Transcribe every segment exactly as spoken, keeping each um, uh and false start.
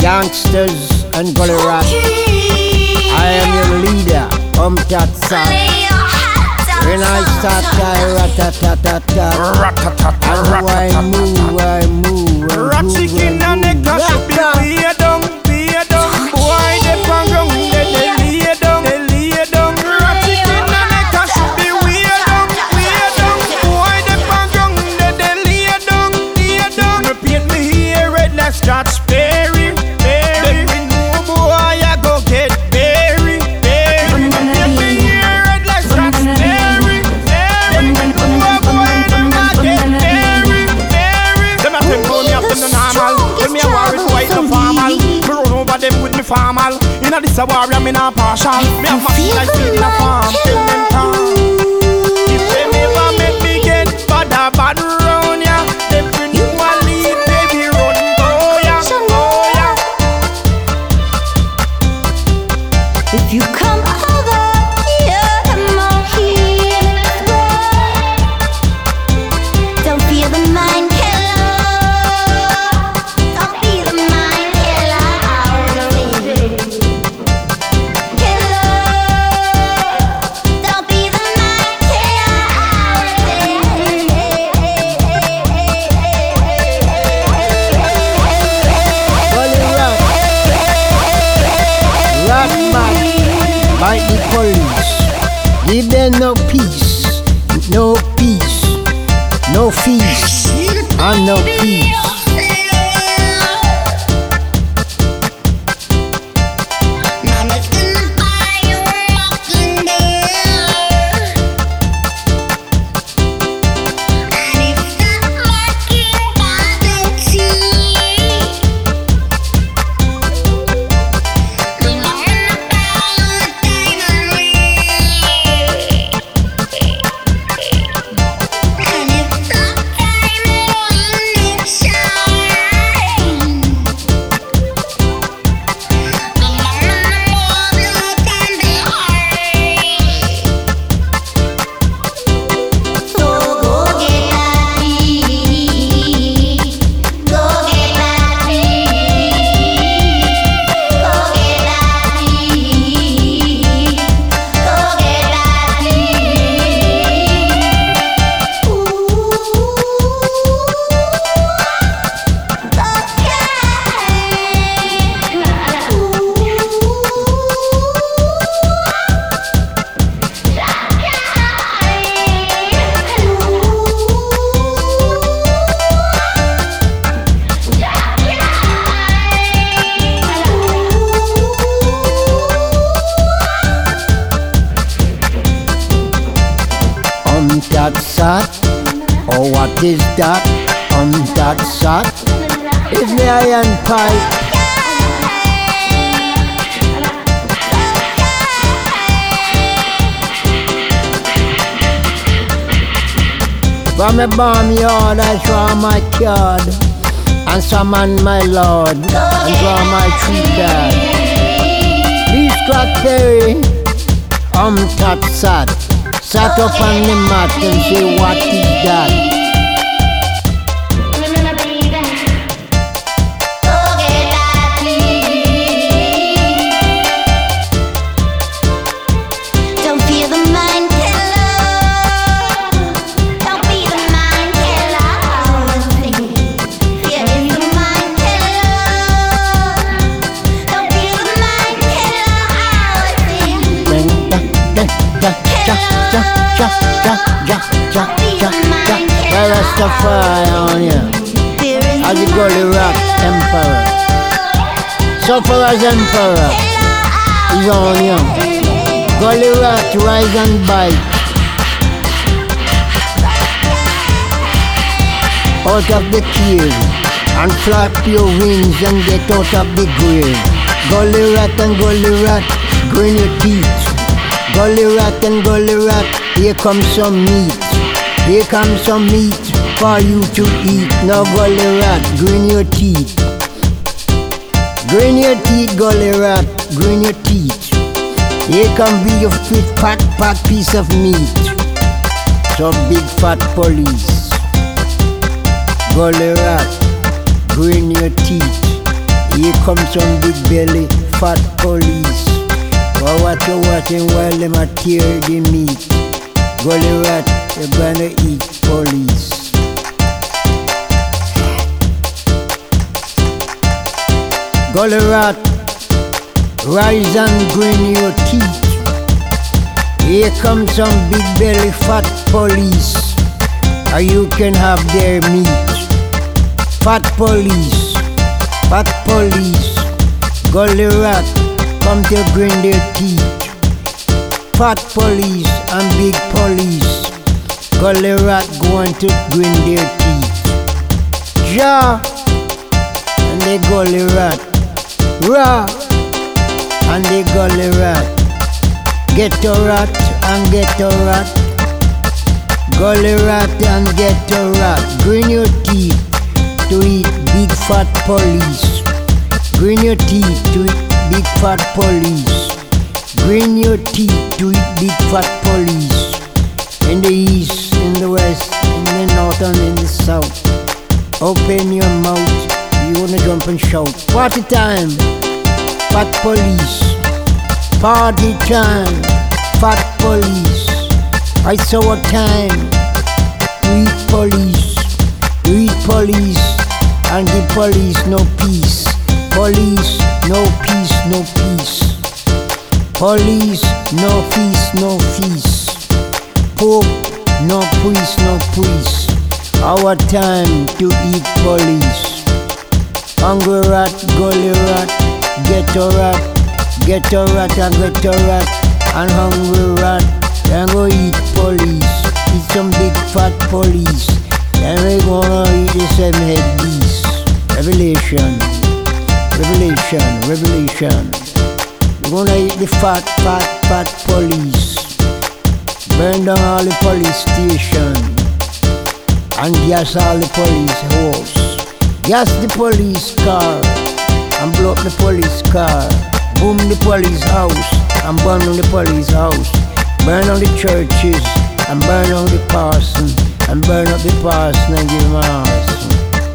Gangsters and gully rats. I am your leader, um tat sat. When I start, I rat-a-tat-tat-tat. And I move, I move, I rat chicken and neck should be way down, way down. Boy, they pan down, they they lay down, they lay down. Rat chicken and neck should be way down, way down. Boy, they pan down, they they lay down, lay down. Me paint me hair red like Scotch Perry, Perry. Me know boy, I go get berry, berry. Me paint me hair red like Scotch Perry, Perry. Me know boy, them a get berry, berry. Them a tell me up in the normal. Tell me a war is white no formal. Me run over them with me formal. Inna this a warrior, me not partial. Me a fight like seed in a farm. Tell them calm. If them ever make me get bad a bad round ya, them bring you a lead, baby run. Oh yeah, oh yeah. If you come over here, I'm all here. Don't fear the mind killer. Don't be the mind killer. Killer. Don't be the mind gully rat. Rat man, bite the police. Give them no peace, no peace, no feast, and no peace. Mama's gonna buy you a rocking doll. And it's not rocking doll tea. Mama gonna buy you a diamond ring. And it's not diamond ring shine. Um tat sat, or what is that? Um tat sat, is me iron pipe. From a barnyard I draw my card, and summon my lord, and draw my tree card. Please Blackberry, um tat sat, sat up on the mat and say what is that? Don't fear the mind killer. Don't be the mind killer. Fear is the mind killer. Don't be the mind killer. Ja, ja, ja, ja, ja, ja, ja, ja. Where Rastafari on you? As the gully rat emperor. So far as emperor is on you. Gully rat rise and bite. Out of the cave and flap your wings and get out of the grave. Gully rat and gully rat, grin your teeth. Gully rat and gully rat, here comes some meat. Here comes some meat for you to eat. Now gully rat, grin your teeth. Grin your teeth, gully rat, grin your teeth. Here can be your fit fat fat piece of meat. Some big fat police. Gully rat, grin your teeth. Here comes some big belly, fat police. But what you watching while them a tear the meat? Gully rat, you gonna eat police. Gully rat, rise and grin your teeth. Here comes some big belly fat police, or you can have their meat. Fat police, fat police, gully rat, come to grin their teeth. Fat police and big police, gully rat going to grin their teeth. Ja, and the gully rat, ra, and the gully rat. Get a rat and get a rat, gully rat and get a rat. Grin your teeth to eat big fat police. Grin your teeth to eat big fat police. Grin your teeth to eat big fat police. In the east, in the west, in the north and in the south. Open your mouth, you wanna jump and shout. Party time, fat police. Party time, fat police. I saw a time to eat police, to eat police, and give police no peace. Police, no peace, no peace. Police, no feast, no feast. Pope, no priest, no priest. Our time to eat police. Hungry rat, gully rat, get a rat. Get a rat and get a rat, and hungry rat, then go eat police. Eat some big fat police, then we gonna eat the same head beast. Revelation, revelation, revelation. We gonna eat the fat, fat, fat police. Burn down all the police station, and gas all the police horse. Gas the police car, and blow up the police car. Boom the police house, and burn down the police house. Burn down the churches, and burn down the parson, and burn up the parson and give him a arson.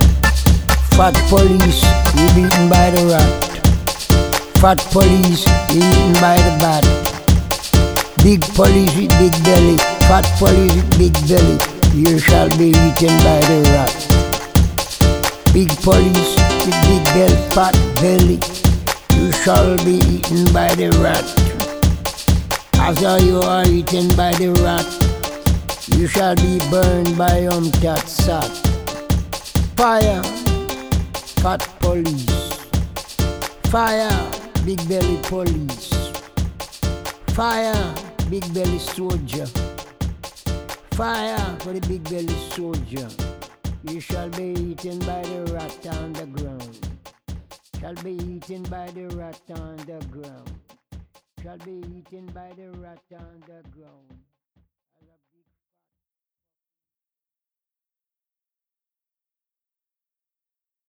Fat police, you beaten by the rat. Fat police, you eaten by the bat. Big police with big belly, fat police with big belly, you shall be eaten by the rat. Big police with big belly, fat belly, you shall be eaten by the rat. After you are eaten by the rat, you shall be burned by Umtat Sat. Fire, fat police. Fire, big belly police. Fire, big belly soldier. Fire for the big belly soldier. You shall be eaten by the rat on the ground. Shall be eaten by the rat on the ground. Shall be eaten by the rat on the ground.